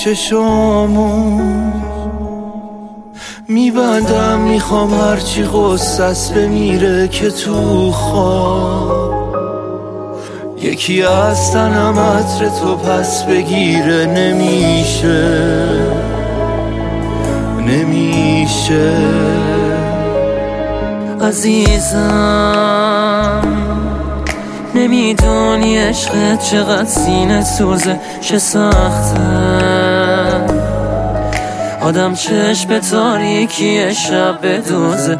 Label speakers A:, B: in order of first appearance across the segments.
A: چشامو میبندم، میخوام هرچی غصه‌ست بمیره که تو خواب یکی از تنم عطر تو پس بگیره. نمیشه
B: عزیزم، نمیدونی عشقت چقدر سینه سوزه، چه سخته آدم چشم به تاریکی شب بدوزه.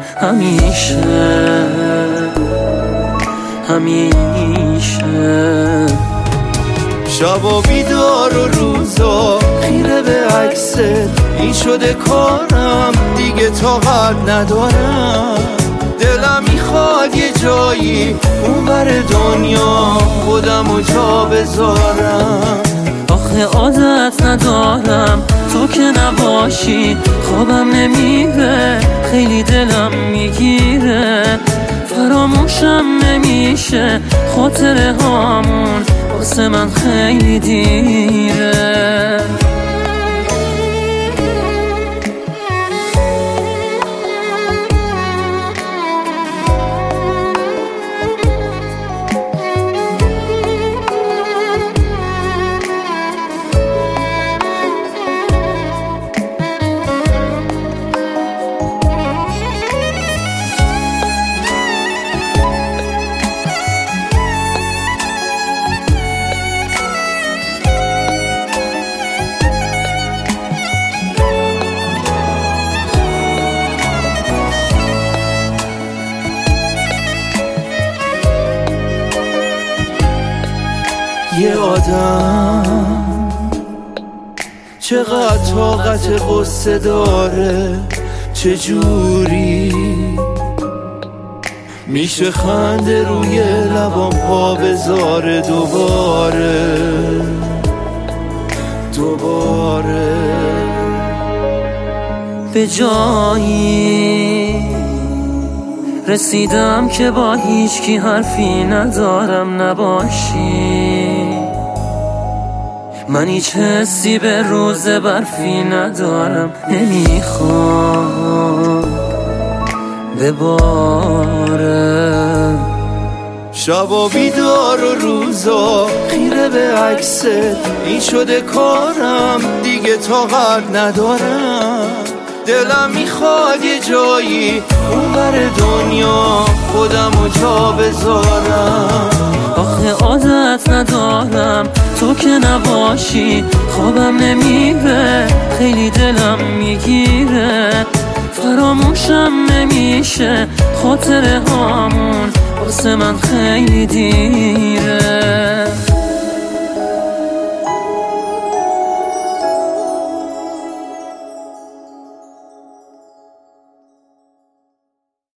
B: همیشه
A: شبا بیدار و روزا خیره به عکست، این شده کارم دیگه طاقت ندارم. دلم میخواد یه جایی اونور دنیا خودمو جا بذارم.
B: آخه عادت ندارم تو که نباشی، خوابم نمیره، خیلی دلم میگیره، فراموشم نمیشه خاطره هامون، واسه من خیلی دیره.
A: یه آدم چقدر طاقت غصه داره، چجوری میشه خنده روی لبام پا بذاره دوباره.
B: به جایی رسیدم که با هیچ کی حرفی ندارم نباشی، من هیچ حسی به روز برفی ندارم، نمیخوام بباره.
A: شبا بیدار و روزا خیره به عکست، این شده کارم دیگه طاقت ندارم. دلم میخواد یه جایی اونور دنیا خودمو جا بذارم.
B: آخه عادت ندارم تو که نباشی، خوابم نمیره، خیلی دلم میگیره، فراموشم نمیشه خاطره هامون، واسه من خیلی دیره.